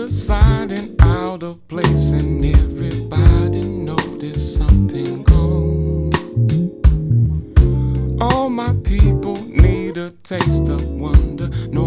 the sign out of place, and everybody noticed something gone. All my people need a taste of wonder. No